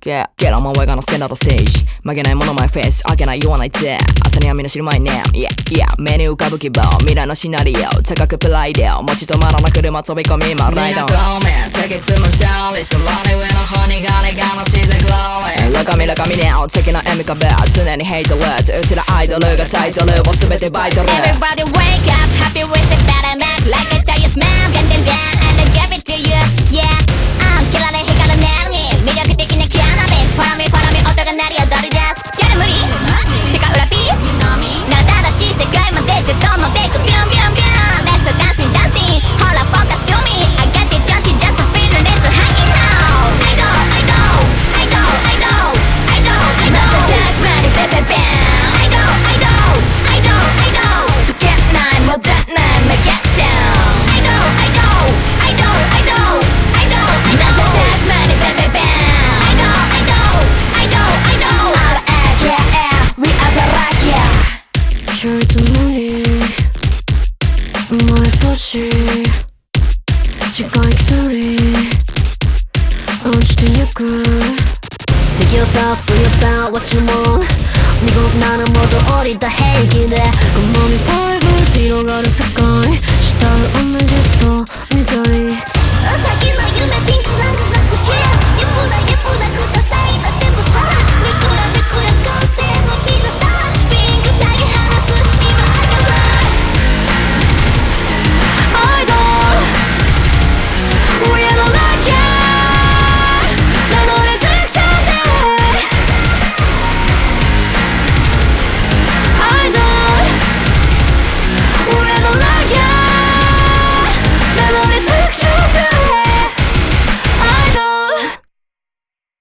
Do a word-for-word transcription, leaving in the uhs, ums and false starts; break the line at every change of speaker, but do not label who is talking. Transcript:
Get, get on my way, gonna stand on the stage 曲げないもの my face 開けない言わないぜ朝にはみんな知る my name Yeah, yeah 目に浮かぶ希望未来のシナリオ高くプライド持ち止まらな車飛び込み my ride on Take it to my style It's a lot of when a honey got it gonna see the glory Look at me, look at me now 敵の笑み壁常にヘイトレッドうちらアイドルがタイトルを全てバイトル
Everybody wake up Happy with the better man Like a joyous man Bam bam bam And I give it to you Yeah I'm killing it 光るネルに魅力的なキャナビ Follow me follow me 音が鳴り踊り出すやる無理てか裏ピースな新しい世界までじゃどんどんてくビュンビュンビュン Let's go dancing dancing ほら focus to me I got this just just a feeling Let's hang it now I know I know I know I know I know I know Attack ready bam bam bam I know I know I know I know To get nine more that nine make it down I know I know I know I know I know I know Attack ready bam bam bam I know I know I know I know Out of air yeah air we are the rock yeah
Sure it's a morning 生まれ欲しい時間一人落ちてゆく敵をさすよさ What you want 見事なる元降りた平気でこのみファイブ広がる世界慕うオメジスト緑